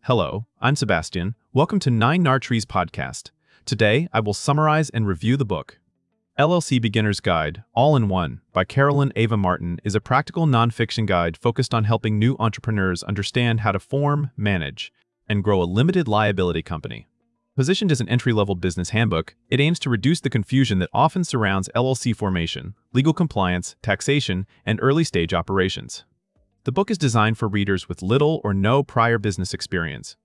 Hello, I'm Sebastian. Welcome to 9 Trees podcast. Today, I will summarize and review the book. LLC Beginner's Guide, All in One, by Carolyn Ava Martin, is a practical nonfiction guide focused on helping new entrepreneurs understand how to form, manage, and grow a limited liability company. Positioned as an entry-level business handbook, it aims to reduce the confusion that often surrounds LLC formation, legal compliance, taxation, and early-stage operations. The book is designed for readers with little or no prior business experience,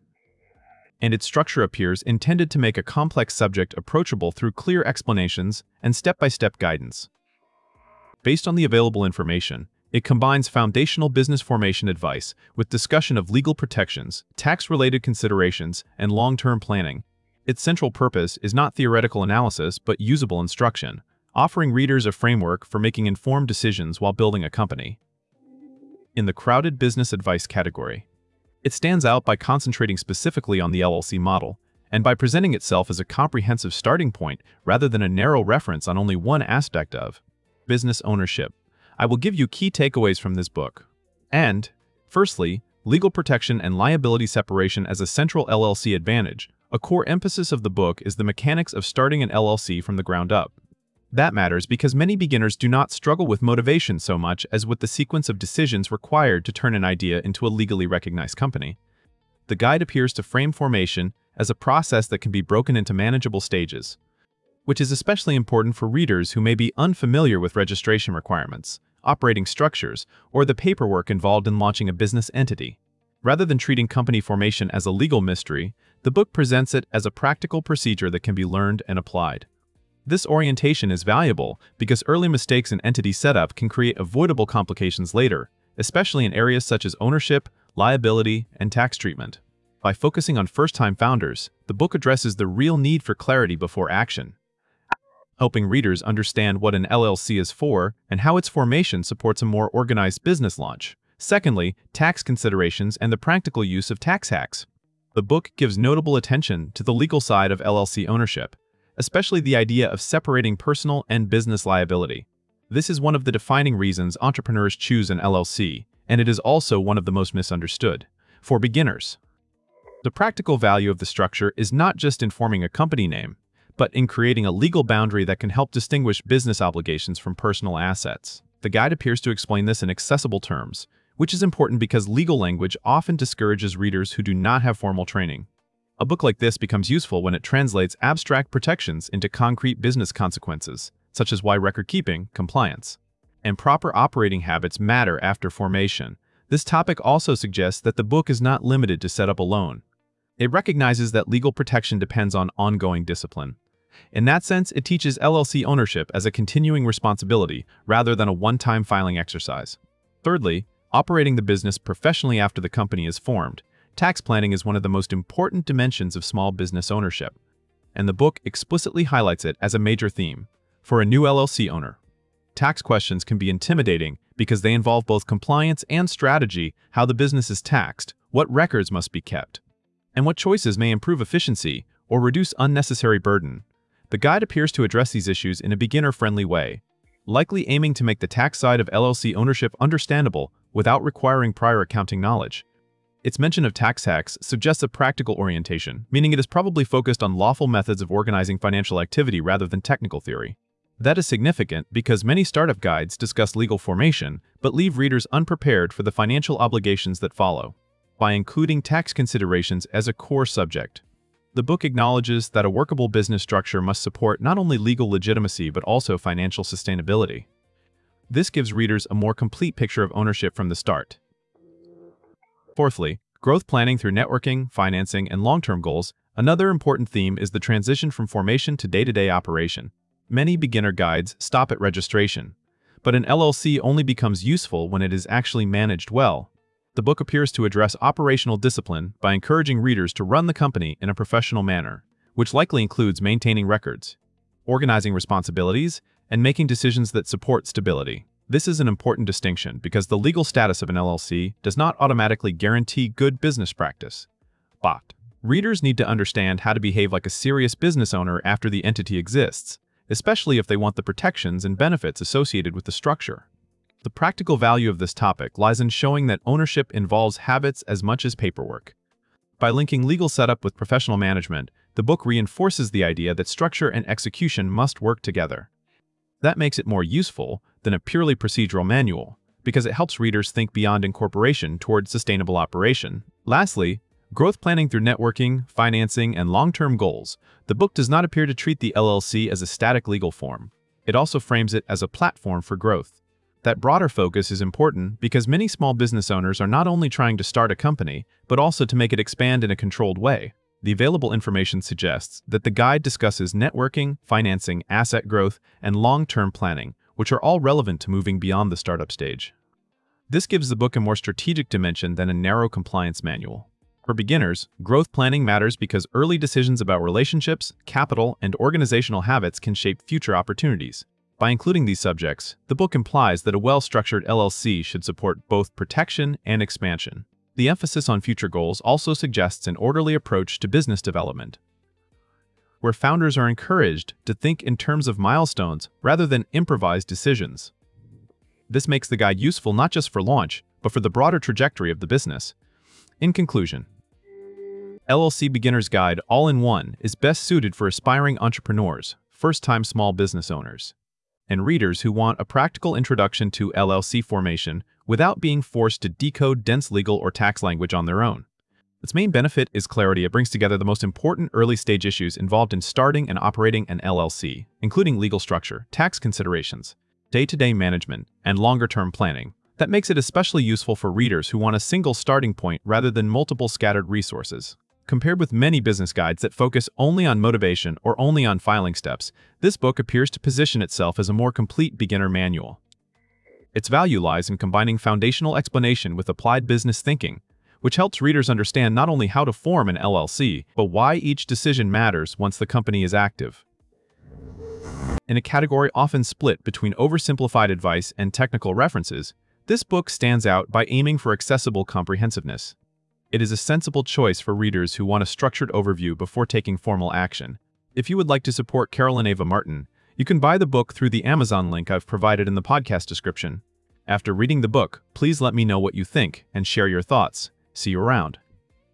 and its structure appears intended to make a complex subject approachable through clear explanations and step-by-step guidance. Based on the available information, it combines foundational business formation advice with discussion of legal protections, tax-related considerations, and long-term planning. Its central purpose is not theoretical analysis but usable instruction, offering readers a framework for making informed decisions while building a company. In the crowded business advice category, it stands out by concentrating specifically on the LLC model and by presenting itself as a comprehensive starting point rather than a narrow reference on only one aspect of business ownership. I will give you key takeaways from this book. And, firstly, legal protection and liability separation as a central LLC advantage. A core emphasis of the book is the mechanics of starting an LLC from the ground up. That matters because many beginners do not struggle with motivation so much as with the sequence of decisions required to turn an idea into a legally recognized company. The guide appears to frame formation as a process that can be broken into manageable stages, which is especially important for readers who may be unfamiliar with registration requirements, operating structures, or the paperwork involved in launching a business entity. Rather than treating company formation as a legal mystery, the book presents it as a practical procedure that can be learned and applied. This orientation is valuable because early mistakes in entity setup can create avoidable complications later, especially in areas such as ownership, liability, and tax treatment. By focusing on first-time founders, the book addresses the real need for clarity before action, helping readers understand what an LLC is for and how its formation supports a more organized business launch. Secondly, tax considerations and the practical use of tax hacks. The book gives notable attention to the legal side of LLC ownership, especially the idea of separating personal and business liability. This is one of the defining reasons entrepreneurs choose an LLC, and it is also one of the most misunderstood. For beginners, the practical value of the structure is not just in forming a company name, but in creating a legal boundary that can help distinguish business obligations from personal assets. The guide appears to explain this in accessible terms, which is important because legal language often discourages readers who do not have formal training. A book like this becomes useful when it translates abstract protections into concrete business consequences, such as why record-keeping, compliance, and proper operating habits matter after formation. This topic also suggests that the book is not limited to setup alone. It recognizes that legal protection depends on ongoing discipline. In that sense, it teaches LLC ownership as a continuing responsibility rather than a one-time filing exercise. Thirdly, operating the business professionally after the company is formed. Tax planning is one of the most important dimensions of small business ownership, and the book explicitly highlights it as a major theme. For a new LLC owner, tax questions can be intimidating because they involve both compliance and strategy, how the business is taxed, what records must be kept, and what choices may improve efficiency or reduce unnecessary burden. The guide appears to address these issues in a beginner-friendly way, likely aiming to make the tax side of LLC ownership understandable without requiring prior accounting knowledge. Its mention of tax hacks suggests a practical orientation, meaning it is probably focused on lawful methods of organizing financial activity rather than technical theory. That is significant because many startup guides discuss legal formation but leave readers unprepared for the financial obligations that follow. By including tax considerations as a core subject, the book acknowledges that a workable business structure must support not only legal legitimacy but also financial sustainability. This gives readers a more complete picture of ownership from the start. Fourthly, growth planning through networking, financing, and long-term goals. Another important theme is the transition from formation to day-to-day operation. Many beginner guides stop at registration, but an LLC only becomes useful when it is actually managed well. The book appears to address operational discipline by encouraging readers to run the company in a professional manner, which likely includes maintaining records, organizing responsibilities, and making decisions that support stability. This is an important distinction because the legal status of an LLC does not automatically guarantee good business practice. But readers need to understand how to behave like a serious business owner after the entity exists, especially if they want the protections and benefits associated with the structure. The practical value of this topic lies in showing that ownership involves habits as much as paperwork. By linking legal setup with professional management, the book reinforces the idea that structure and execution must work together. That makes it more useful than a purely procedural manual, because it helps readers think beyond incorporation toward sustainable operation. Lastly, growth planning through networking, financing, and long-term goals. The book does not appear to treat the LLC as a static legal form. It also frames it as a platform for growth. That broader focus is important because many small business owners are not only trying to start a company, but also to make it expand in a controlled way. The available information suggests that the guide discusses networking, financing, asset growth, and long-term planning, which are all relevant to moving beyond the startup stage. This gives the book a more strategic dimension than a narrow compliance manual. For beginners, growth planning matters because early decisions about relationships, capital, and organizational habits can shape future opportunities. By including these subjects, the book implies that a well-structured LLC should support both protection and expansion. The emphasis on future goals also suggests an orderly approach to business development, where founders are encouraged to think in terms of milestones rather than improvised decisions. This makes the guide useful not just for launch, but for the broader trajectory of the business. In conclusion, LLC Beginner's Guide All-in-One is best suited for aspiring entrepreneurs, first-time small business owners, and readers who want a practical introduction to LLC formation without being forced to decode dense legal or tax language on their own. Its main benefit is clarity. It brings together the most important early-stage issues involved in starting and operating an LLC, including legal structure, tax considerations, day-to-day management, and longer-term planning. That makes it especially useful for readers who want a single starting point rather than multiple scattered resources. Compared with many business guides that focus only on motivation or only on filing steps, this book appears to position itself as a more complete beginner manual. Its value lies in combining foundational explanation with applied business thinking, which helps readers understand not only how to form an LLC, but why each decision matters once the company is active. In a category often split between oversimplified advice and technical references, this book stands out by aiming for accessible comprehensiveness. It is a sensible choice for readers who want a structured overview before taking formal action. If you would like to support Carolyn Ava Martin, you can buy the book through the Amazon link I've provided in the podcast description. After reading the book, please let me know what you think and share your thoughts. See you around.